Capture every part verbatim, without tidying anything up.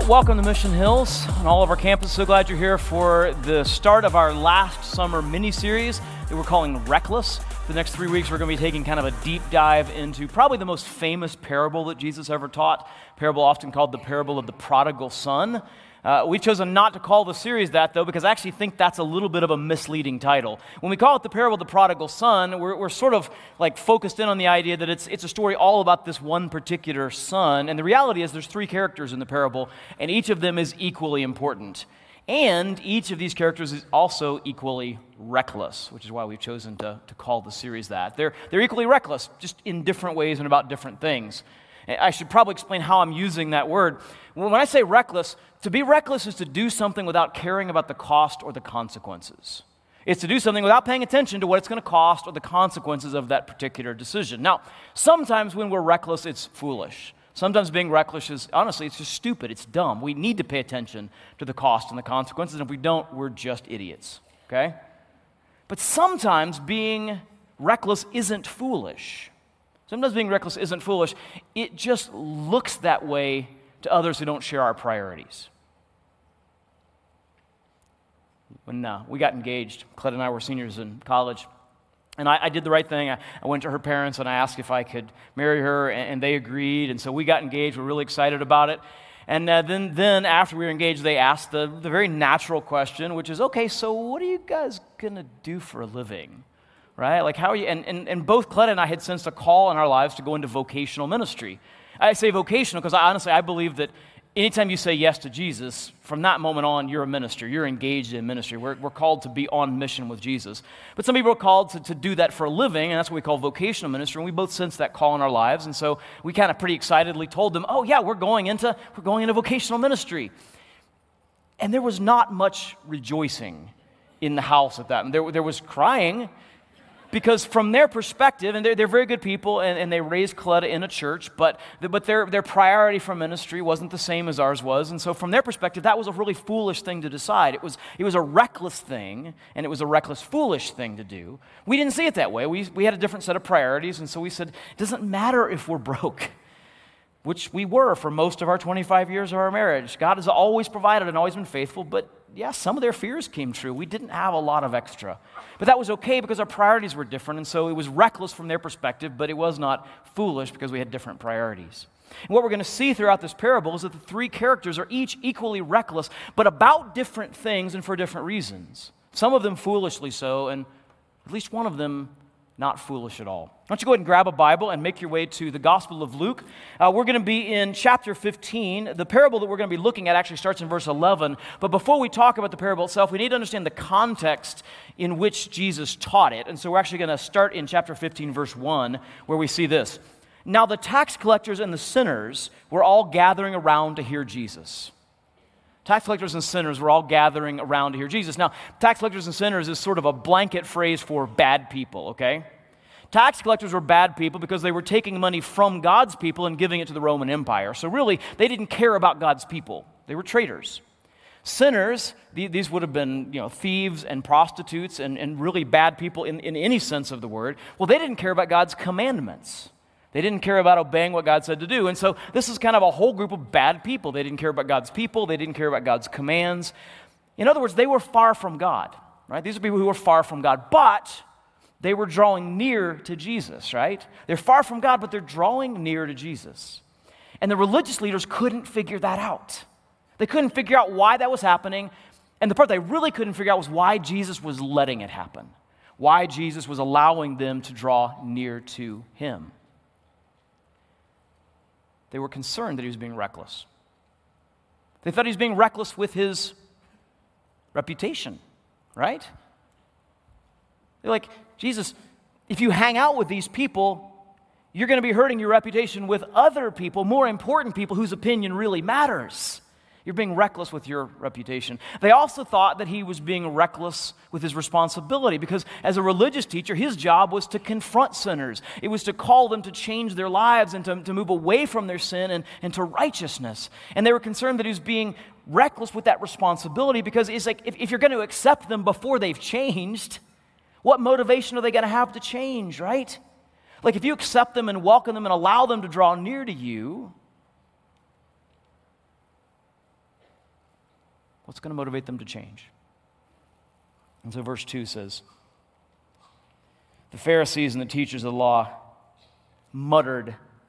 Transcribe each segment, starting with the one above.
Well, welcome to Mission Hills on all of our campuses. So glad you're here for the start of our last summer mini-series that we're calling Reckless. For the next three weeks, we're going to be taking kind of a deep dive into probably the most famous parable that Jesus ever taught, parable often called the parable of the prodigal son. Uh, we've chosen not to call the series that, though, because I actually think that's a little bit of a misleading title. When we call it the parable of the prodigal son, we're, we're sort of like focused in on the idea that it's, it's a story all about this one particular son. And the reality is there's three characters in the parable, and each of them is equally important. And each of these characters is also equally reckless, which is why we've chosen to, to call the series that. They're, they're equally reckless, just in different ways and about different things. I should probably explain how I'm using that word. When I say reckless, to be reckless is to do something without caring about the cost or the consequences. It's to do something without paying attention to what it's going to cost or the consequences of that particular decision. Now, sometimes when we're reckless, it's foolish. Sometimes being reckless is, honestly, it's just stupid. It's dumb. We need to pay attention to the cost and the consequences, and if we don't, we're just idiots, okay? But sometimes being reckless isn't foolish. Sometimes being reckless isn't foolish. It just looks that way to others who don't share our priorities. When uh, we got engaged, Cled and I were seniors in college, and I, I did the right thing. I, I went to her parents and I asked if I could marry her, and, and they agreed, and so we got engaged. We're really excited about it. And uh, then, then after we were engaged, they asked the, the very natural question, which is, okay, so what are you guys going to do for a living? Right? Like, how are you? And, and, and both Cled and I had sensed a call in our lives to go into vocational ministry. I say vocational because I, honestly, I believe that anytime you say yes to Jesus, from that moment on, you're a minister. You're engaged in ministry. We're, we're called to be on mission with Jesus. But some people are called to, to do that for a living, and that's what we call vocational ministry, and we both sensed that call in our lives. And so we kind of pretty excitedly told them, oh, yeah, we're going into, we're going into vocational ministry. And there was not much rejoicing in the house at that. And there, there was crying, because from their perspective, and they're, they're very good people, and, and they raised Coletta in a church, but, but their, their priority for ministry wasn't the same as ours was. And so from their perspective, that was a really foolish thing to decide. It was, it was a reckless thing, and it was a reckless, foolish thing to do. We didn't see it that way. We, we had a different set of priorities, and so we said, it doesn't matter if we're broke, which we were for most of our twenty-five years of our marriage. God has always provided and always been faithful, but yeah, some of their fears came true. We didn't have a lot of extra. But that was okay because our priorities were different, and so it was reckless from their perspective, but it was not foolish because we had different priorities. And what we're going to see throughout this parable is that the three characters are each equally reckless, but about different things and for different reasons. Some of them foolishly so, and at least one of them not foolish at all. Why don't you go ahead and grab a Bible and make your way to the Gospel of Luke. Uh, we're going to be in chapter fifteen. The parable that we're going to be looking at actually starts in verse eleven. But before we talk about the parable itself, we need to understand the context in which Jesus taught it. And so we're actually going to start in chapter fifteen, verse one, where we see this. Now the tax collectors and the sinners were all gathering around to hear Jesus. Tax collectors and sinners were all gathering around to hear Jesus. Now, tax collectors and sinners is sort of a blanket phrase for bad people, okay? Tax collectors were bad people because they were taking money from God's people and giving it to the Roman Empire. So really, they didn't care about God's people. They were traitors. Sinners, these would have been, you know, thieves and prostitutes and, and really bad people in, in any sense of the word. Well, they didn't care about God's commandments. They didn't care about obeying what God said to do. And so this is kind of a whole group of bad people. They didn't care about God's people. They didn't care about God's commands. In other words, they were far from God, right? These are people who were far from God, but they were drawing near to Jesus, right? They're far from God, but they're drawing near to Jesus. And the religious leaders couldn't figure that out. They couldn't figure out why that was happening. And the part they really couldn't figure out was why Jesus was letting it happen, why Jesus was allowing them to draw near to him. They were concerned that he was being reckless. They thought he was being reckless with his reputation, right? They're like, Jesus, if you hang out with these people, you're going to be hurting your reputation with other people, more important people whose opinion really matters. You're being reckless with your reputation. They also thought that he was being reckless with his responsibility because as a religious teacher, his job was to confront sinners. It was to call them to change their lives and to, to move away from their sin and, and to righteousness. And they were concerned that he was being reckless with that responsibility because it's like if, if you're going to accept them before they've changed, what motivation are they going to have to change, right? Like if you accept them and welcome them and allow them to draw near to you, What's going to motivate them to change? And so verse two says, the Pharisees and the teachers of the law muttered,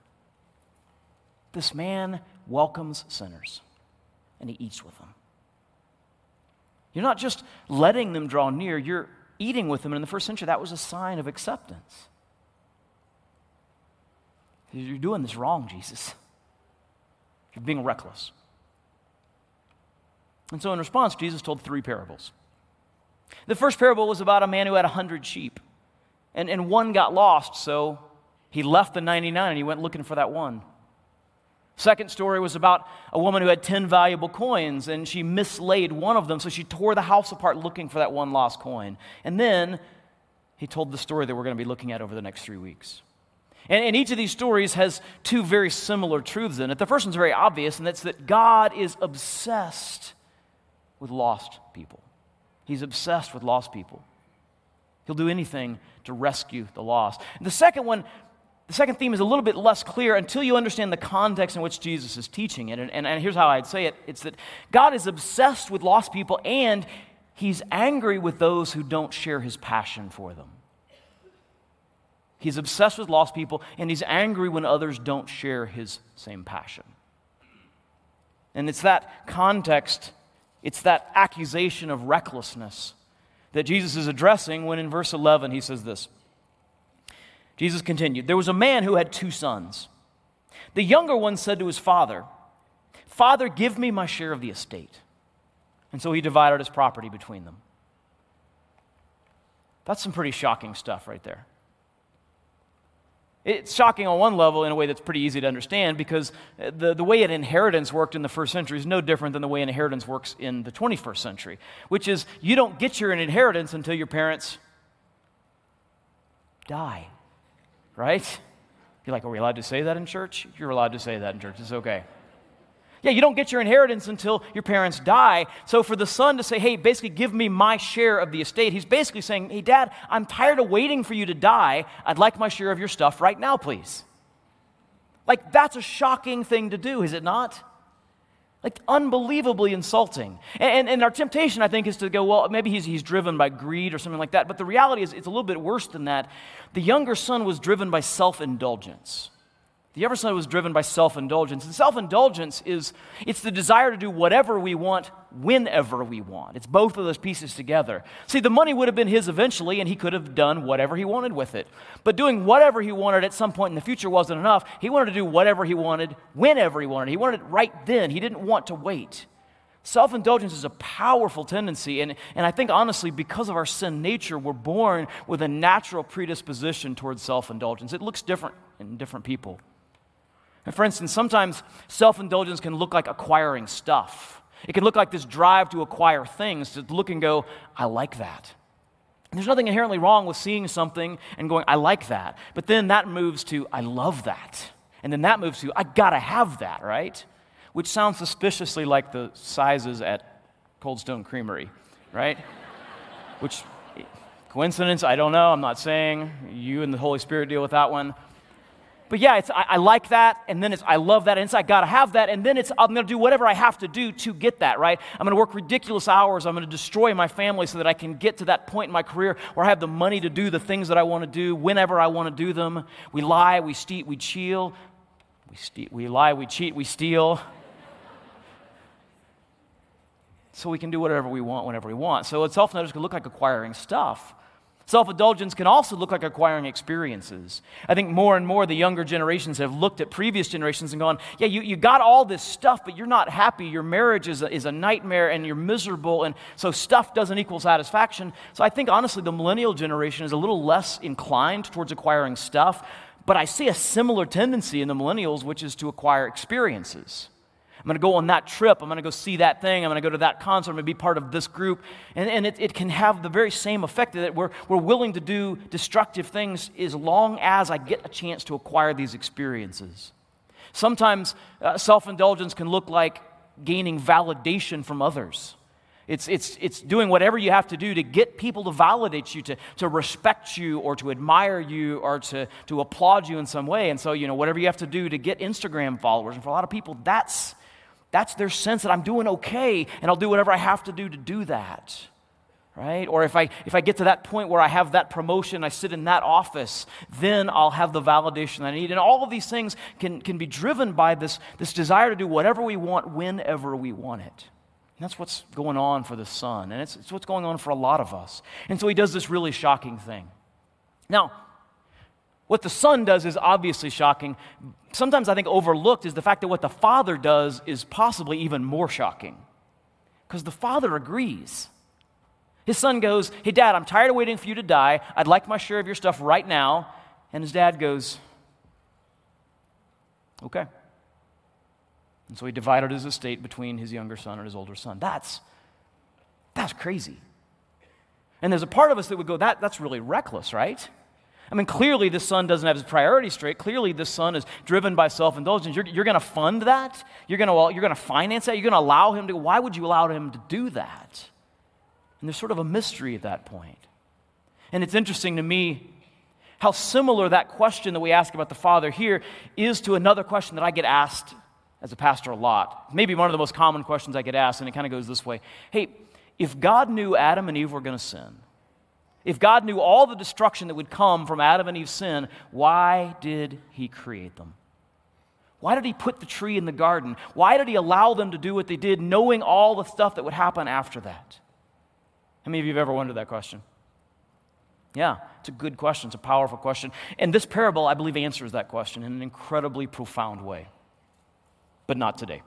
this man welcomes sinners, and he eats with them. You're not just letting them draw near, you're eating with them. And in the first century, that was a sign of acceptance. You're doing this wrong, Jesus. You're being reckless. And so in response, Jesus told three parables. The first parable was about a man who had a hundred sheep, and, and one got lost, so he left the ninety-nine and he went looking for that one. Second story was about a woman who had ten valuable coins, and she mislaid one of them, so she tore the house apart looking for that one lost coin. And then he told the story that we're going to be looking at over the next three weeks. And, and each of these stories has two very similar truths in it. The first one's very obvious, and that's that God is obsessed with lost people. He's obsessed with lost people. He'll do anything to rescue the lost. And the second one, the second theme is a little bit less clear until you understand the context in which Jesus is teaching it. And, and, and here's how I'd say it. It's that God is obsessed with lost people, and he's angry with those who don't share his passion for them. He's obsessed with lost people, and he's angry when others don't share his same passion. And it's that context, it's that accusation of recklessness that Jesus is addressing when in verse eleven he says this. Jesus continued, there was a man who had two sons. The younger one said to his father, Father, give me my share of the estate. And so he divided his property between them. That's some pretty shocking stuff right there. It's shocking on one level in a way that's pretty easy to understand, because the, the way an inheritance worked in the first century is no different than the way an inheritance works in the twenty-first century, which is you don't get your inheritance until your parents die, right? You're like, are we allowed to say that in church? You're allowed to say that in church. It's okay. Yeah, you don't get your inheritance until your parents die. So for the son to say, hey, basically give me my share of the estate, he's basically saying, hey, Dad, I'm tired of waiting for you to die. I'd like my share of your stuff right now, please. Like, that's a shocking thing to do, is it not? Like, unbelievably insulting. And, and our temptation, I think, is to go, well, maybe he's, he's driven by greed or something like that. But the reality is it's a little bit worse than that. The younger son was driven by self-indulgence. The younger son was driven by self-indulgence. And self-indulgence is, it's the desire to do whatever we want, whenever we want. It's both of those pieces together. See, the money would have been his eventually, and he could have done whatever he wanted with it. But doing whatever he wanted at some point in the future wasn't enough. He wanted to do whatever he wanted, whenever he wanted. He wanted it right then. He didn't want to wait. Self-indulgence is a powerful tendency, and, and I think, honestly, because of our sin nature, we're born with a natural predisposition towards self-indulgence. It looks different in different people. And for instance, sometimes self-indulgence can look like acquiring stuff. It can look like this drive to acquire things, to look and go, I like that. And there's nothing inherently wrong with seeing something and going, I like that. But then that moves to, I love that. And then that moves to, I gotta have that, right? Which sounds suspiciously like the sizes at Cold Stone Creamery, right? Which, coincidence, I don't know, I'm not saying. You and the Holy Spirit deal with that one. But yeah, it's I, I like that, and then it's I love that, and it's I gotta have that, and then it's I'm gonna do whatever I have to do to get that, right? I'm gonna work ridiculous hours, I'm gonna destroy my family so that I can get to that point in my career where I have the money to do the things that I wanna do whenever I wanna do them. We lie, we cheat, we steal. We, ste- we lie, we cheat, we steal. So we can do whatever we want whenever we want. So self-indulgence can look like acquiring stuff. Self-indulgence can also look like acquiring experiences. I think more and more the younger generations have looked at previous generations and gone, yeah, you, you got all this stuff, but you're not happy. Your marriage is a, is a nightmare, and you're miserable, and so stuff doesn't equal satisfaction. So I think, honestly, the millennial generation is a little less inclined towards acquiring stuff, but I see a similar tendency in the millennials, which is to acquire experiences. I'm going to go on that trip. I'm going to go see that thing. I'm going to go to that concert. I'm going to be part of this group. And, and it, it can have the very same effect that we're, we're willing to do destructive things as long as I get a chance to acquire these experiences. Sometimes uh, self-indulgence can look like gaining validation from others. It's, it's, it's doing whatever you have to do to get people to validate you, to, to respect you, or to admire you, or to, to applaud you in some way. And so, you know, whatever you have to do to get Instagram followers. And for a lot of people, that's that's their sense that I'm doing okay, and I'll do whatever I have to do to do that. Right? Or if I if I get to that point where I have that promotion, I sit in that office, then I'll have the validation I need. And all of these things can, can be driven by this, this desire to do whatever we want whenever we want it. And that's what's going on for the son. And it's, it's what's going on for a lot of us. And so he does this really shocking thing. Now, what the son does is obviously shocking. Sometimes I think overlooked is the fact that what the father does is possibly even more shocking. Because the father agrees. His son goes, hey, Dad, I'm tired of waiting for you to die. I'd like my share of your stuff right now. And his dad goes, okay. And so he divided his estate between his younger son and his older son. That's, that's crazy. And there's a part of us that would go, that, that's really reckless, right? I mean, clearly this son doesn't have his priorities straight. Clearly this son is driven by self-indulgence. You're, you're going to fund that? You're going to you're going to finance that? You're going to allow him to? Why would you allow him to do that? And there's sort of a mystery at that point. And it's interesting to me how similar that question that we ask about the Father here is to another question that I get asked as a pastor a lot. Maybe one of the most common questions I get asked, and it kind of goes this way. Hey, if God knew Adam and Eve were going to sin, if God knew all the destruction that would come from Adam and Eve's sin, why did he create them? Why did he put the tree in the garden? Why did he allow them to do what they did, knowing all the stuff that would happen after that? How many of you have ever wondered that question? Yeah, it's a good question. It's a powerful question. And this parable, I believe, answers that question in an incredibly profound way. But not today.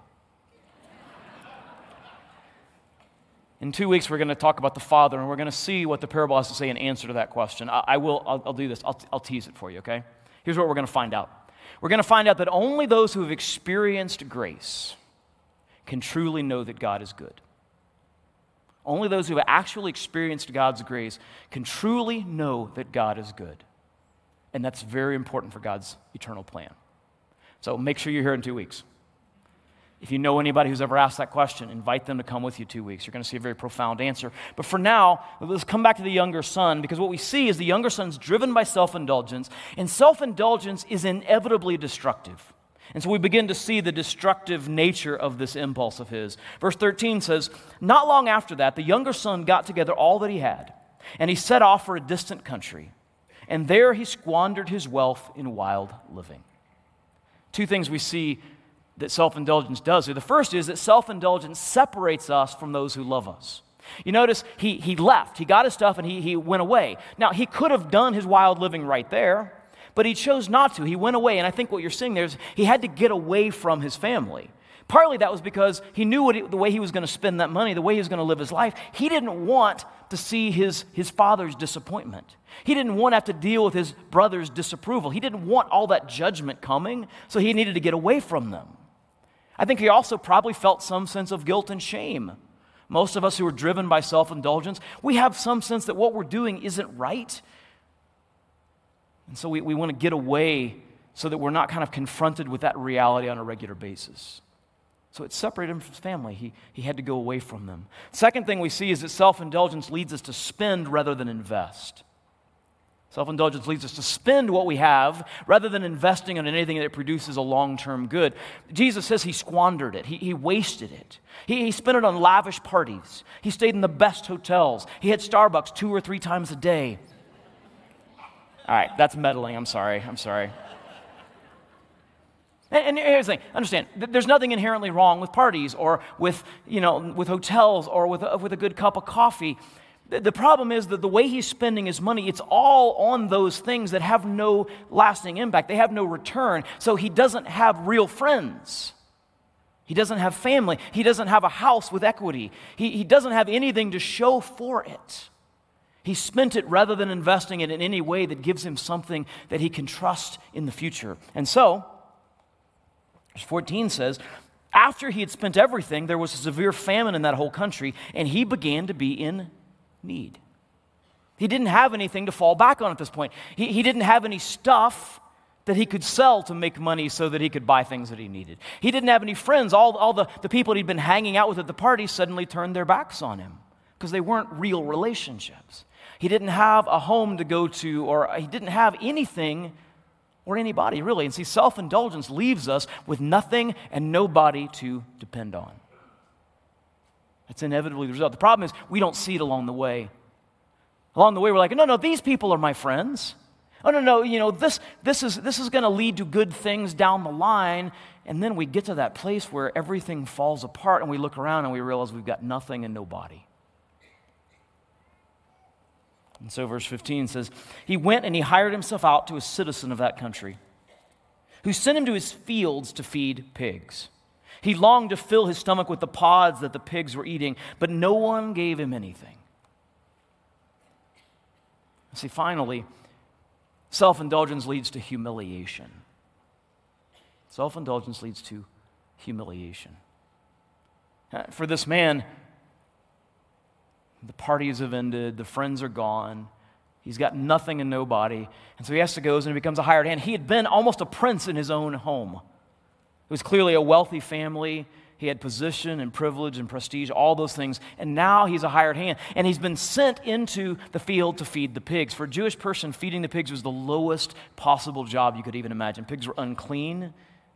In two weeks, we're going to talk about the Father, and we're going to see what the parable has to say in answer to that question. I, I will, I'll, I'll do this. I'll, I'll tease it for you, okay? Here's what we're going to find out. We're going to find out that only those who have experienced grace can truly know that God is good. Only those who have actually experienced God's grace can truly know that God is good. And that's very important for God's eternal plan. So make sure you're here in two weeks. If you know anybody who's ever asked that question, invite them to come with you two weeks. You're going to see a very profound answer. But for now, let's come back to the younger son, because what we see is the younger son's driven by self-indulgence, and self-indulgence is inevitably destructive. And so we begin to see the destructive nature of this impulse of his. Verse thirteen says, not long after that, the younger son got together all that he had, and he set off for a distant country. And there he squandered his wealth in wild living. Two things we see that self-indulgence does here. The first is that self-indulgence separates us from those who love us. You notice he, he left. He got his stuff and he, he went away. Now, he could have done his wild living right there, but he chose not to. He went away, and I think what you're seeing there is he had to get away from his family. Partly that was because he knew what he, the way he was going to spend that money, the way he was going to live his life. He didn't want to see his, his father's disappointment. He didn't want to have to deal with his brother's disapproval. He didn't want all that judgment coming, so he needed to get away from them. I think he also probably felt some sense of guilt and shame. Most of us who are driven by self-indulgence, we have some sense that what we're doing isn't right. And so we, we want to get away so that we're not kind of confronted with that reality on a regular basis. So it separated him from his family. He, he had to go away from them. Second thing we see is that self-indulgence leads us to spend rather than invest. Self-indulgence leads us to spend what we have rather than investing in anything that produces a long-term good. Jesus says he squandered it. He, he wasted it. He, he spent it on lavish parties. He stayed in the best hotels. He had Starbucks two or three times a day. All right, that's meddling. I'm sorry. I'm sorry. And, and here's the thing. Understand, there's nothing inherently wrong with parties or with, you know, with hotels or with a, with a good cup of coffee. The, the problem is that the way he's spending his money, it's all on those things that have no lasting impact. They have no return. So he doesn't have real friends. He doesn't have family. He doesn't have a house with equity. He, he doesn't have anything to show for it. He spent it rather than investing it in any way that gives him something that he can trust in the future. And so, verse fourteen says, after he had spent everything, there was a severe famine in that whole country, and he began to be in need. He didn't have anything to fall back on at this point. He, he didn't have any stuff that he could sell to make money so that he could buy things that he needed. He didn't have any friends. All, all the, the people he'd been hanging out with at the party suddenly turned their backs on him because they weren't real relationships. He didn't have a home to go to, or he didn't have anything or anybody, really. And see, self-indulgence leaves us with nothing and nobody to depend on. That's inevitably the result. The problem is we don't see it along the way. Along the way, we're like, no, no, these people are my friends. Oh, no, no, you know, this, this is, this is going to lead to good things down the line. And then we get to that place where everything falls apart and we look around and we realize we've got nothing and nobody. And so verse fifteen says, he went and he hired himself out to a citizen of that country, who sent him to his fields to feed pigs. He longed to fill his stomach with the pods that the pigs were eating, but no one gave him anything. See, finally, self-indulgence leads to humiliation. Self-indulgence leads to humiliation. For this man, the parties have ended, the friends are gone, he's got nothing and nobody, and so he has to go and he becomes a hired hand. He had been almost a prince in his own home. It was clearly a wealthy family. He had position and privilege and prestige, all those things, and now he's a hired hand, and he's been sent into the field to feed the pigs. For a Jewish person, feeding the pigs was the lowest possible job you could even imagine. Pigs were unclean.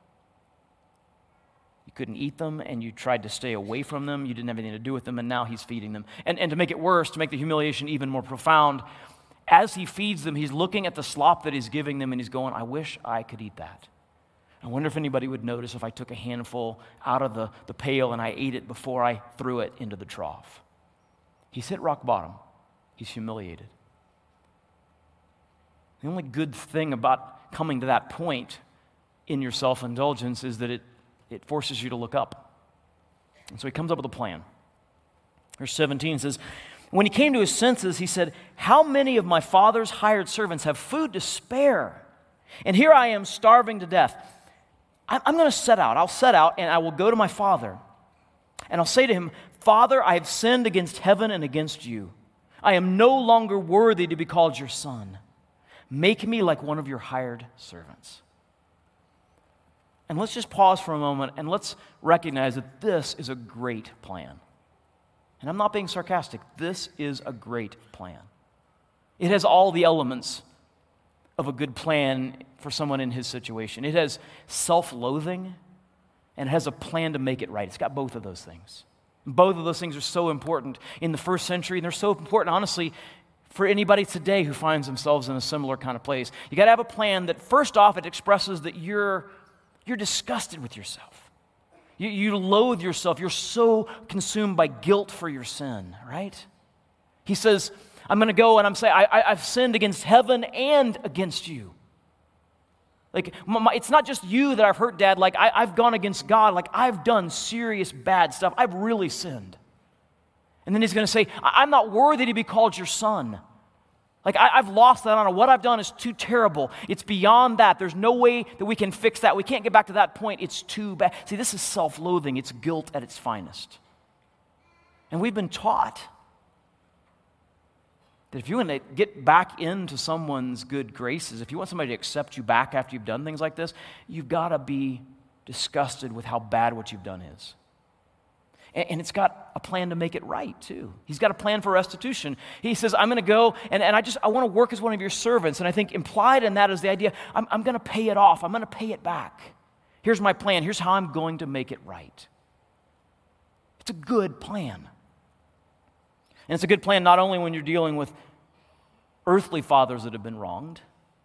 You couldn't eat them, and you tried to stay away from them. You didn't have anything to do with them, and now he's feeding them. And, and to make it worse, to make the humiliation even more profound, as he feeds them, he's looking at the slop that he's giving them, and he's going, I wish I could eat that. I wonder if anybody would notice if I took a handful out of the, the pail and I ate it before I threw it into the trough. He's hit rock bottom. He's humiliated. The only good thing about coming to that point in your self-indulgence is that it, it forces you to look up. And so he comes up with a plan. Verse seventeen says, when he came to his senses, he said, how many of my father's hired servants have food to spare? And here I am starving to death. I'm going to set out. I'll set out and I will go to my father. And I'll say to him, Father, I have sinned against heaven and against you. I am no longer worthy to be called your son. Make me like one of your hired servants. And let's just pause for a moment and let's recognize that this is a great plan. And I'm not being sarcastic. This is a great plan. It has all the elements of a good plan for someone in his situation. It has self-loathing, and it has a plan to make it right. It's got both of those things. Both of those things are so important in the first century, and they're so important, honestly, for anybody today who finds themselves in a similar kind of place. You got to have a plan that, first off, it expresses that you're, you're disgusted with yourself. You, you loathe yourself. You're so consumed by guilt for your sin, right? He says, I'm going to go and I'm saying, I, I, I've sinned against heaven and against you. Like, my, it's not just you that I've hurt, Dad. Like, I, I've gone against God. Like, I've done serious bad stuff. I've really sinned. And then he's going to say, I, I'm not worthy to be called your son. Like, I, I've lost that honor. What I've done is too terrible. It's beyond that. There's no way that we can fix that. We can't get back to that point. It's too bad. See, this is self-loathing. It's guilt at its finest. And we've been taught that if you want to get back into someone's good graces, if you want somebody to accept you back after you've done things like this, you've got to be disgusted with how bad what you've done is. And, and it's got a plan to make it right, too. He's got a plan for restitution. He says, I'm going to go, and, and I just, I want to work as one of your servants. And I think implied in that is the idea, I'm, I'm going to pay it off. I'm going to pay it back. Here's my plan. Here's how I'm going to make it right. It's a good plan. And it's a good plan not only when you're dealing with earthly fathers that have been wronged.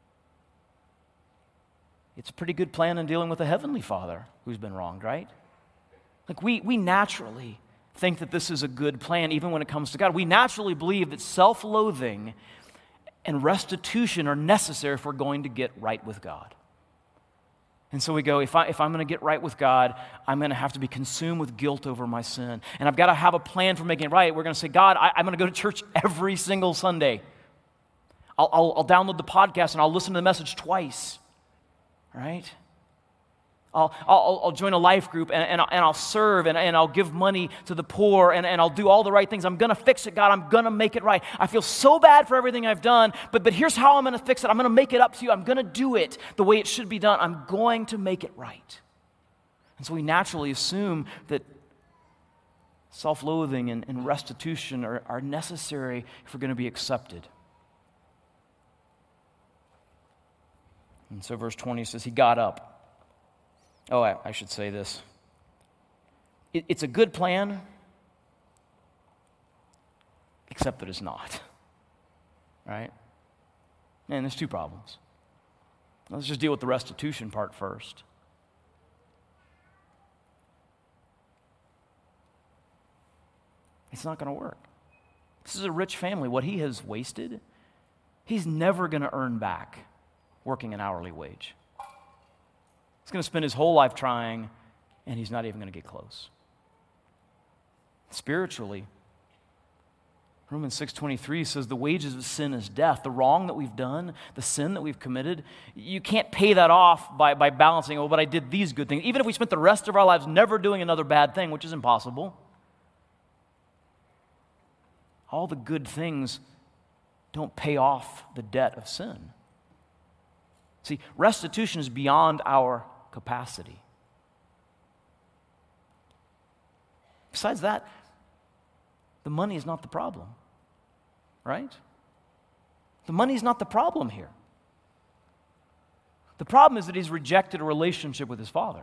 It's a pretty good plan in dealing with a heavenly father who's been wronged, right? Like we, we naturally think that this is a good plan even when it comes to God. We naturally believe that self-loathing and restitution are necessary if we're going to get right with God. And so we go, if, I, if I'm going to get right with God, I'm going to have to be consumed with guilt over my sin. And I've got to have a plan for making it right. We're going to say, God, I, I'm going to go to church every single Sunday. I'll, I'll, I'll download the podcast and I'll listen to the message twice, right? I'll, I'll, I'll join a life group and, and, I'll, and I'll serve and, and I'll give money to the poor and, and I'll do all the right things. I'm going to fix it, God. I'm going to make it right. I feel so bad for everything I've done, but, but here's how I'm going to fix it. I'm going to make it up to you. I'm going to do it the way it should be done. I'm going to make it right. And so we naturally assume that self-loathing and, and restitution are, are necessary if we're going to be accepted. And so verse twenty says, he got up. Oh, I, I should say this. It, it's a good plan, except that it's not. Right? And there's two problems. Let's just deal with the restitution part first. It's not going to work. This is a rich family. What he has wasted, he's never going to earn back working an hourly wage. He's going to spend his whole life trying, and he's not even going to get close. Spiritually, Romans six twenty-three says the wages of sin is death. The wrong that we've done, the sin that we've committed, you can't pay that off by, by balancing, oh, but I did these good things. Even if we spent the rest of our lives never doing another bad thing, which is impossible, all the good things don't pay off the debt of sin. See, restitution is beyond our capacity. Besides that, the money is not the problem, right? The money is not the problem here. The problem is that he's rejected a relationship with his father.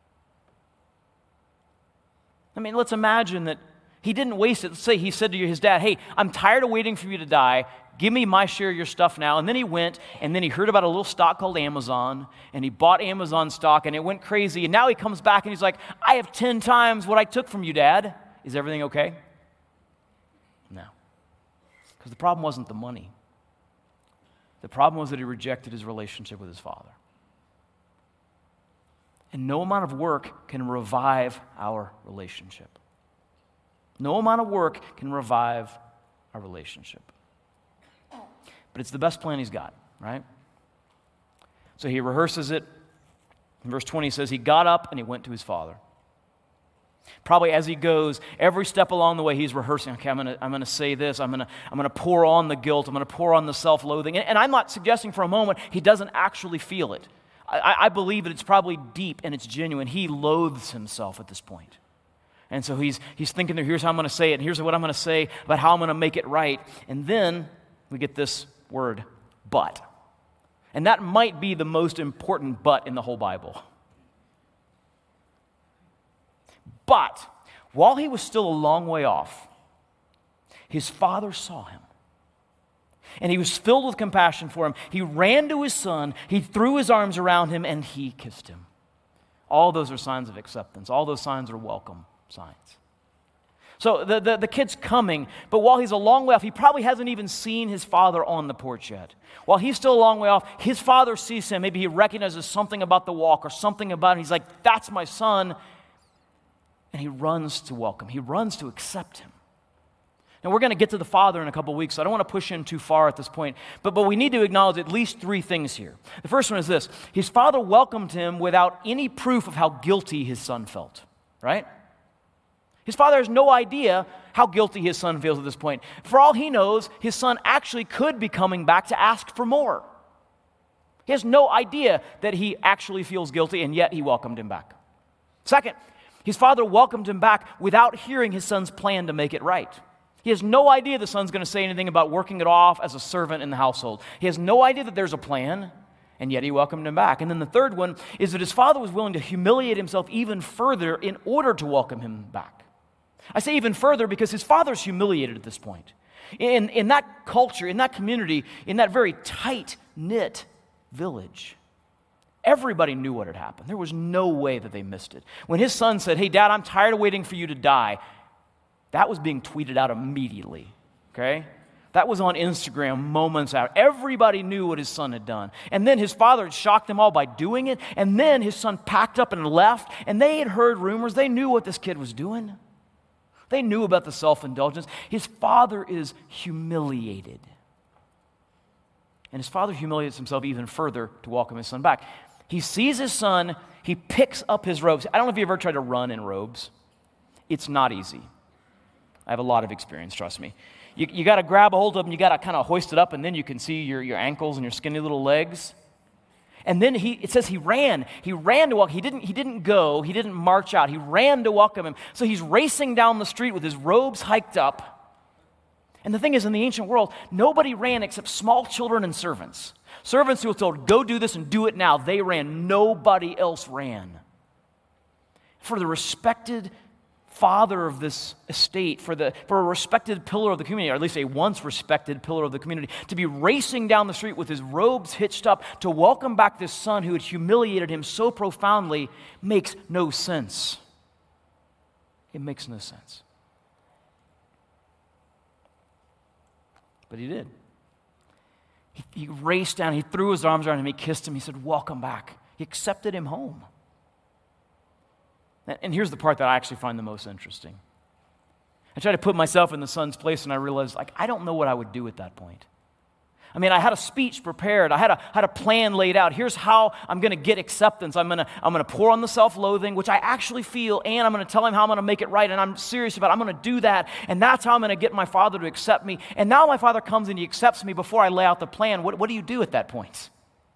I mean, let's imagine that he didn't waste it. Let's say he said to his dad, hey, I'm tired of waiting for you to die. Give me my share of your stuff now. And then he went, and then he heard about a little stock called Amazon, and he bought Amazon stock, and it went crazy. And now he comes back, and he's like, I have ten times what I took from you, Dad. Is everything okay? No. Because the problem wasn't the money. The problem was that he rejected his relationship with his father. And no amount of work can revive our relationship. No amount of work can revive our relationship. But it's the best plan he's got, right? So he rehearses it. In verse twenty says, he got up and he went to his father. Probably as he goes, every step along the way, he's rehearsing. Okay, I'm gonna, I'm gonna say this. I'm gonna, I'm gonna pour on the guilt. I'm gonna pour on the self-loathing. And, and I'm not suggesting for a moment he doesn't actually feel it. I, I believe that it's probably deep and it's genuine. He loathes himself at this point. And so he's, he's thinking, here's how I'm going to say it, and here's what I'm going to say about how I'm going to make it right. And then we get this word, but. And that might be the most important but in the whole Bible. But while he was still a long way off, his father saw him. And he was filled with compassion for him. He ran to his son, he threw his arms around him, and he kissed him. All those are signs of acceptance. All those signs are welcome signs. So the, the, the kid's coming, but while he's a long way off, he probably hasn't even seen his father on the porch yet. While he's still a long way off, his father sees him. Maybe he recognizes something about the walk or something about him. He's like, that's my son. And he runs to welcome. He runs to accept him. Now, we're going to get to the father in a couple weeks, so I don't want to push in too far at this point. But, but we need to acknowledge at least three things here. The first one is this. His father welcomed him without any proof of how guilty his son felt, right? His father has no idea how guilty his son feels at this point. For all he knows, his son actually could be coming back to ask for more. He has no idea that he actually feels guilty, and yet he welcomed him back. Second, his father welcomed him back without hearing his son's plan to make it right. He has no idea the son's going to say anything about working it off as a servant in the household. He has no idea that there's a plan, and yet he welcomed him back. And then the third one is that his father was willing to humiliate himself even further in order to welcome him back. I say even further because his father's humiliated at this point. In, in that culture, in that community, in that very tight-knit village, everybody knew what had happened. There was no way that they missed it. When his son said, hey, Dad, I'm tired of waiting for you to die, that was being tweeted out immediately, okay? That was on Instagram moments out. Everybody knew what his son had done. And then his father had shocked them all by doing it, and then his son packed up and left, and they had heard rumors. They knew what this kid was doing. They knew about the self-indulgence. His father is humiliated. And his father humiliates himself even further to welcome his son back. He sees his son. He picks up his robes. I don't know if you ever tried to run in robes. It's not easy. I have a lot of experience, trust me. You, you got to grab a hold of them. You got to kind of hoist it up, and then you can see your, your ankles and your skinny little legs. And then he, it says he ran. He ran to walk. He didn't, he didn't go. He didn't march out. He ran to welcome him. So he's racing down the street with his robes hiked up. And the thing is, in the ancient world, nobody ran except small children and servants. Servants who were told, go do this and do it now, they ran. Nobody else ran. For the respected father of this estate, for, the, for a respected pillar of the community, or at least a once respected pillar of the community, to be racing down the street with his robes hitched up to welcome back this son who had humiliated him so profoundly makes no sense. It makes no sense. But he did. He, he raced down, he threw his arms around him, he kissed him, he said, welcome back. He accepted him home. And here's the part that I actually find the most interesting. I tried to put myself in the son's place, and I realized, like, I don't know what I would do at that point. I mean, I had a speech prepared. I had a, had a plan laid out. Here's how I'm going to get acceptance. I'm going to I'm going to pour on the self-loathing, which I actually feel, and I'm going to tell him how I'm going to make it right, and I'm serious about it. I'm going to do that, and that's how I'm going to get my father to accept me. And now my father comes and he accepts me before I lay out the plan. What, what do you do at that point?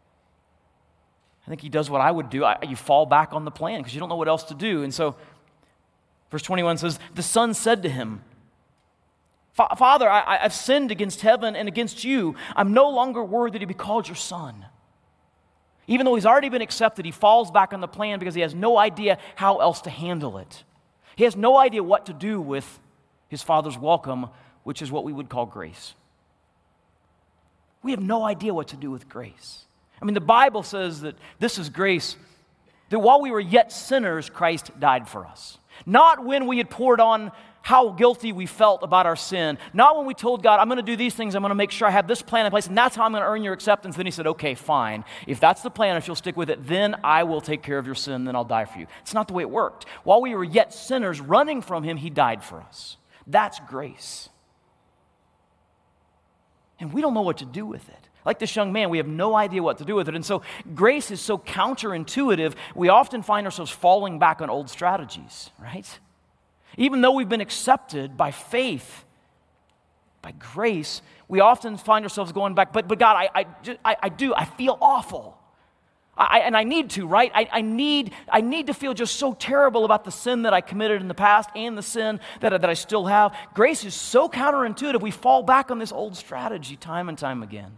I think he does what I would do. I, you fall back on the plan because you don't know what else to do. And so, verse twenty-one says, the son said to him, Father, I, I've sinned against heaven and against you. I'm no longer worthy to be called your son. Even though he's already been accepted, he falls back on the plan because he has no idea how else to handle it. He has no idea what to do with his father's welcome, which is what we would call grace. We have no idea what to do with grace. I mean, the Bible says that this is grace, that while we were yet sinners, Christ died for us. Not when we had poured on how guilty we felt about our sin. Not when we told God, I'm going to do these things, I'm going to make sure I have this plan in place, and that's how I'm going to earn your acceptance. Then he said, okay, fine. If that's the plan, if you'll stick with it, then I will take care of your sin, then I'll die for you. It's not the way it worked. While we were yet sinners running from him, he died for us. That's grace. And we don't know what to do with it. Like this young man, we have no idea what to do with it. And so grace is so counterintuitive, we often find ourselves falling back on old strategies, right? Even though we've been accepted by faith, by grace, we often find ourselves going back, but, but God, I, I, I, I do, I feel awful. I, and I need to, right? I, I, need, I need to feel just so terrible about the sin that I committed in the past and the sin that, that I still have. Grace is so counterintuitive, we fall back on this old strategy time and time again.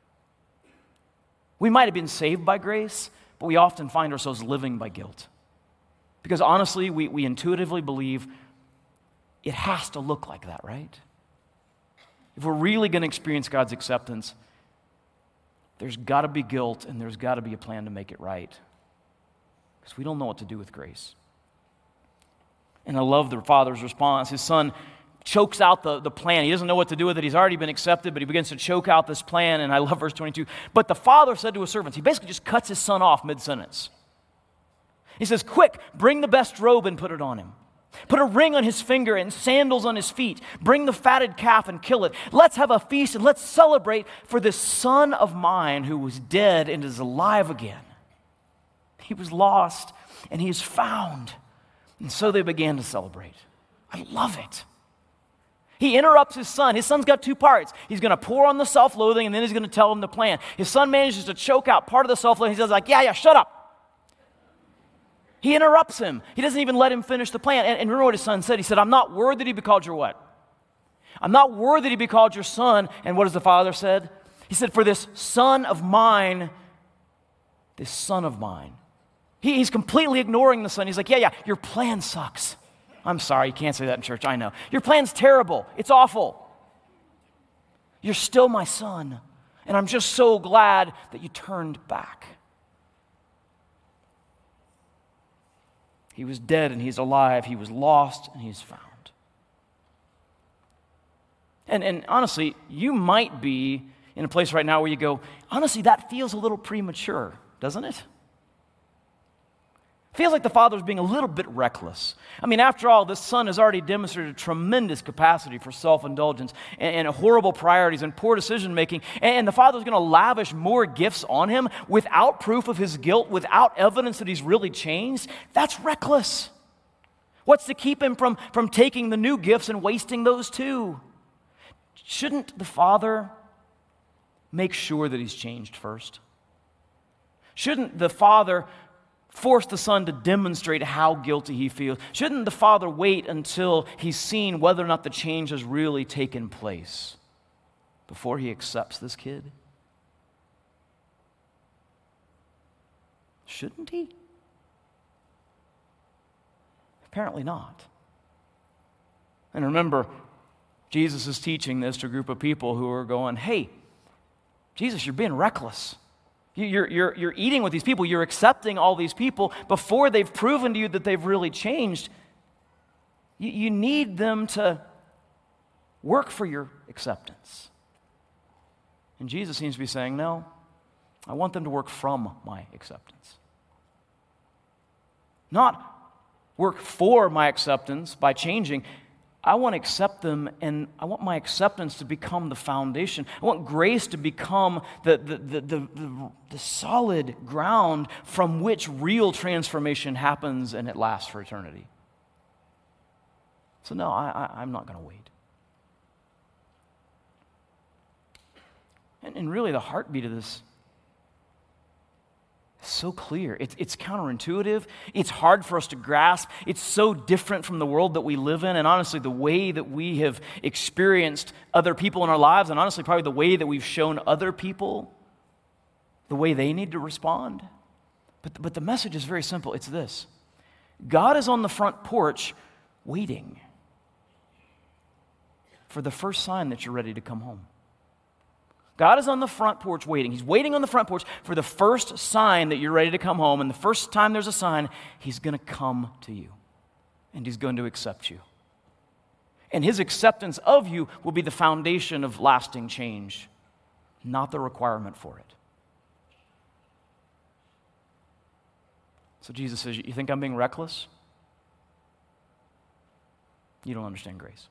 We might have been saved by grace, but we often find ourselves living by guilt. Because honestly, we, we intuitively believe it has to look like that, right? If we're really going to experience God's acceptance, there's got to be guilt and there's got to be a plan to make it right. Because we don't know what to do with grace. And I love the father's response. His son chokes out the, the plan. He doesn't know what to do with it. He's already been accepted, but he begins to choke out this plan. And I love verse twenty-two. But the father said to his servants, he basically just cuts his son off mid-sentence. He says, quick, bring the best robe and put it on him. Put a ring on his finger and sandals on his feet. Bring the fatted calf and kill it. Let's have a feast and let's celebrate, for this son of mine who was dead and is alive again. He was lost and he is found. And so they began to celebrate. I love it. He interrupts his son. His son's got two parts. He's going to pour on the self-loathing, and then he's going to tell him the plan. His son manages to choke out part of the self-loathing. He says, like, yeah, yeah, shut up. He interrupts him. He doesn't even let him finish the plan. And, and remember what his son said? He said, I'm not worthy to be called your what? I'm not worthy to be called your son. And what does the father said? He said, for this son of mine, this son of mine. He, he's completely ignoring the son. He's like, yeah, yeah, your plan sucks. I'm sorry, you can't say that in church, I know. Your plan's terrible. It's awful. You're still my son, and I'm just so glad that you turned back. He was dead and he's alive. He was lost and he's found. And, and honestly, you might be in a place right now where you go, honestly, that feels a little premature, doesn't it? Feels like the father's being a little bit reckless. I mean, after all, this son has already demonstrated tremendous capacity for self-indulgence and, and horrible priorities and poor decision-making, and the father's going to lavish more gifts on him without proof of his guilt, without evidence that he's really changed. That's reckless. What's to keep him from, from taking the new gifts and wasting those too? Shouldn't the father make sure that he's changed first? Shouldn't the father force the son to demonstrate how guilty he feels? Shouldn't the father wait until he's seen whether or not the change has really taken place before he accepts this kid? Shouldn't he? Apparently not. And remember, Jesus is teaching this to a group of people who are going, hey, Jesus, you're being reckless. You're, you're, you're eating with these people. You're accepting all these people before they've proven to you that they've really changed. You, you need them to work for your acceptance. And Jesus seems to be saying, no, I want them to work from my acceptance. Not work for my acceptance by changing. I want to accept them, and I want my acceptance to become the foundation. I want grace to become the, the, the, the, the, the solid ground from which real transformation happens and it lasts for eternity. So no, I, I, I'm not going to wait. And, and really the heartbeat of this so clear. It's, it's counterintuitive. It's hard for us to grasp. It's so different from the world that we live in, and honestly, the way that we have experienced other people in our lives, and honestly, probably the way that we've shown other people the way they need to respond. But, but the message is very simple. It's this. God is on the front porch waiting for the first sign that you're ready to come home. God is on the front porch waiting. He's waiting on the front porch for the first sign that you're ready to come home. And the first time there's a sign, he's going to come to you. And he's going to accept you. And his acceptance of you will be the foundation of lasting change, not the requirement for it. So Jesus says, you think I'm being reckless? You don't understand grace.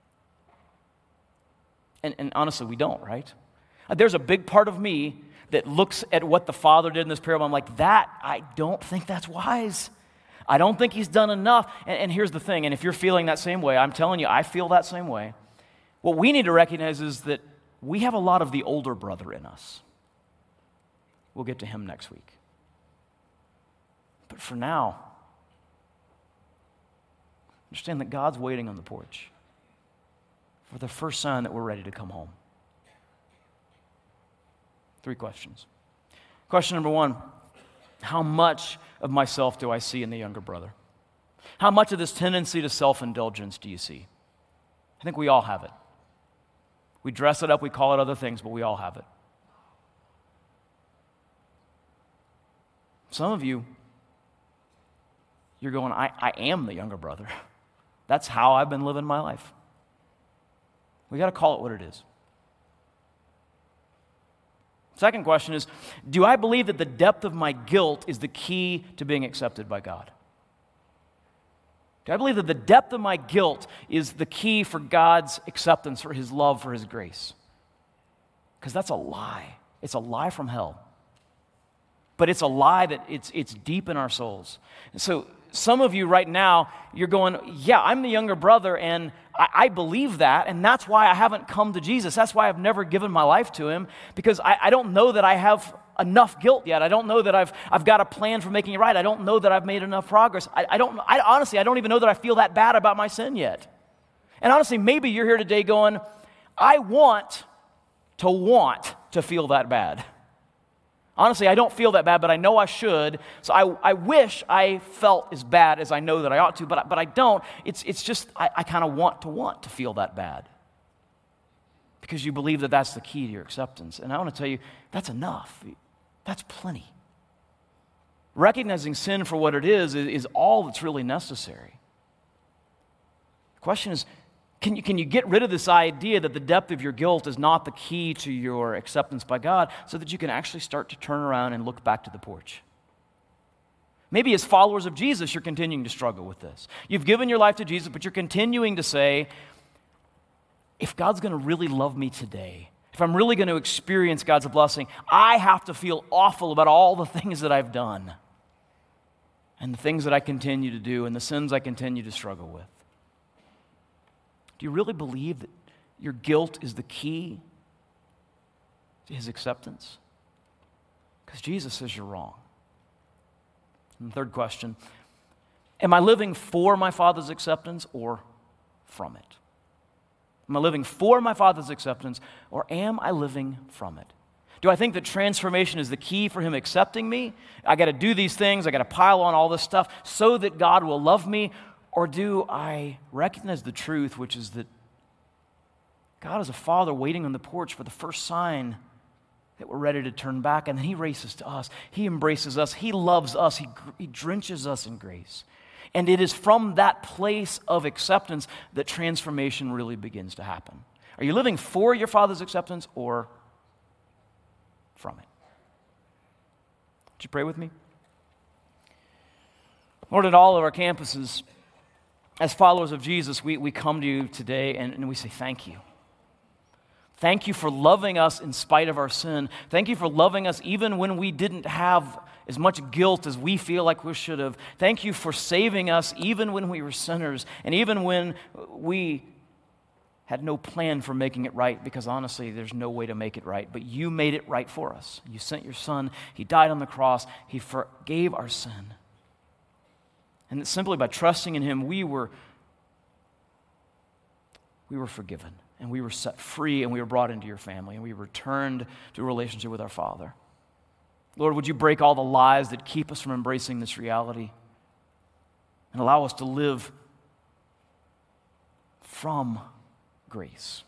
And, and honestly, we don't, right? There's a big part of me that looks at what the Father did in this parable. I'm like, that, I don't think that's wise. I don't think he's done enough. And, and here's the thing, and if you're feeling that same way, I'm telling you, I feel that same way. What we need to recognize is that we have a lot of the older brother in us. We'll get to him next week. But for now, understand that God's waiting on the porch for the first sign that we're ready to come home. Three questions. Question number one, how much of myself do I see in the younger brother? How much of this tendency to self-indulgence do you see? I think we all have it. We dress it up, we call it other things, but we all have it. Some of you, you're going, I, I am the younger brother. That's how I've been living my life. We got to call it what it is. Second question is, do I believe that the depth of my guilt is the key to being accepted by God? Do I believe that the depth of my guilt is the key for God's acceptance, for his love, for his grace? Because that's a lie. It's a lie from hell. But it's a lie that it's, it's deep in our souls. And so some of you right now, you're going, yeah, I'm the younger brother, and I, I believe that, and that's why I haven't come to Jesus. That's why I've never given my life to him, because I, I don't know that I have enough guilt yet. I don't know that I've, I've got a plan for making it right. I don't know that I've made enough progress. I, I don't, I, honestly, I don't even know that I feel that bad about my sin yet. And honestly, maybe you're here today going, I want to want to feel that bad. Honestly, I don't feel that bad, but I know I should. So I, I wish I felt as bad as I know that I ought to, but I, but I don't. It's, it's just I, I kind of want to want to feel that bad because you believe that that's the key to your acceptance. And I want to tell you, that's enough. That's plenty. Recognizing sin for what it is is, is all that's really necessary. The question is, Can you, can you get rid of this idea that the depth of your guilt is not the key to your acceptance by God so that you can actually start to turn around and look back to the porch? Maybe as followers of Jesus, you're continuing to struggle with this. You've given your life to Jesus, but you're continuing to say, if God's going to really love me today, if I'm really going to experience God's blessing, I have to feel awful about all the things that I've done and the things that I continue to do and the sins I continue to struggle with. Do you really believe that your guilt is the key to his acceptance? Because Jesus says you're wrong. And the third question, am I living for my Father's acceptance or from it? Am I living for my Father's acceptance or am I living from it? Do I think that transformation is the key for him accepting me? I got to do these things, I got to pile on all this stuff so that God will love me? Or do I recognize the truth, which is that God is a father waiting on the porch for the first sign that we're ready to turn back, and then he races to us. He embraces us. He loves us. He, he drenches us in grace. And it is from that place of acceptance that transformation really begins to happen. Are you living for your Father's acceptance or from it? Would you pray with me? Lord, at all of our campuses, as followers of Jesus, we, we come to you today and, and we say thank you. Thank you for loving us in spite of our sin. Thank you for loving us even when we didn't have as much guilt as we feel like we should have. Thank you for saving us even when we were sinners and even when we had no plan for making it right, because honestly, there's no way to make it right. But you made it right for us. You sent your Son. He died on the cross. He forgave our sin. And that simply by trusting in him, we were, we were forgiven. And we were set free, and we were brought into your family, and we returned to a relationship with our Father. Lord, would you break all the lies that keep us from embracing this reality and allow us to live from grace.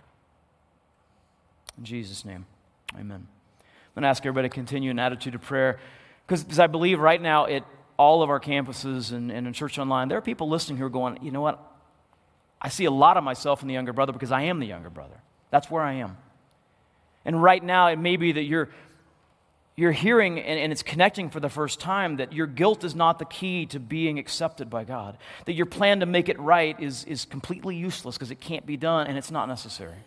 In Jesus' name, amen. I'm going to ask everybody to continue an attitude of prayer, because I believe right now at all of our campuses and, and in Church Online, there are people listening who are going, you know what? I see a lot of myself in the younger brother because I am the younger brother. That's where I am. And right now, it may be that you're, you're hearing and, and it's connecting for the first time that your guilt is not the key to being accepted by God. That your plan to make it right is, is completely useless because it can't be done and it's not necessary.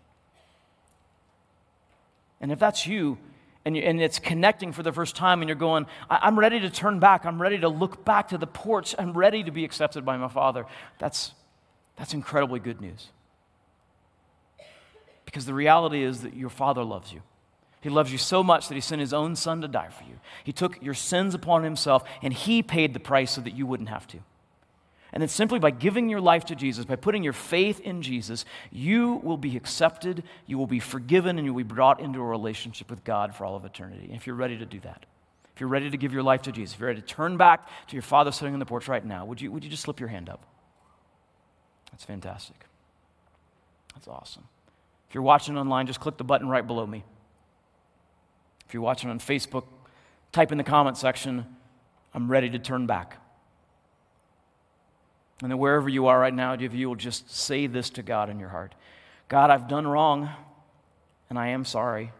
And if that's you, and, you, and it's connecting for the first time and you're going, I, I'm ready to turn back. I'm ready to look back to the porch. I'm ready to be accepted by my Father. That's That's incredibly good news. Because the reality is that your Father loves you. He loves you so much that he sent his own Son to die for you. He took your sins upon himself, and he paid the price so that you wouldn't have to. And then simply by giving your life to Jesus, by putting your faith in Jesus, you will be accepted, you will be forgiven, and you will be brought into a relationship with God for all of eternity. And if you're ready to do that, if you're ready to give your life to Jesus, if you're ready to turn back to your Father sitting on the porch right now, would you, would you just slip your hand up? That's fantastic. That's awesome. If you're watching online, just click the button right below me. If you're watching on Facebook, type in the comment section, I'm ready to turn back. And then wherever you are right now, if you will just say this to God in your heart. God, I've done wrong, and I am sorry.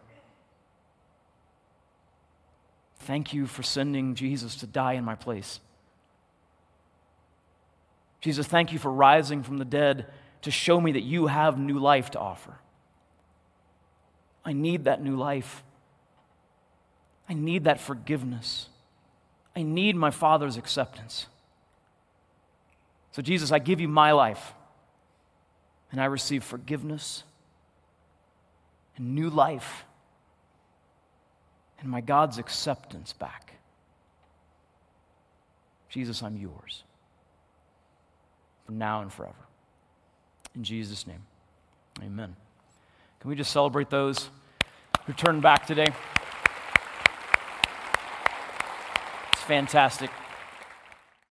Thank you for sending Jesus to die in my place. Jesus, thank you for rising from the dead to show me that you have new life to offer. I need that new life. I need that forgiveness. I need my Father's acceptance. So Jesus, I give you my life, and I receive forgiveness and new life and my God's acceptance back. Jesus, I'm yours. Now and forever. In Jesus' name, amen. Can we just celebrate those who turned back today? It's fantastic.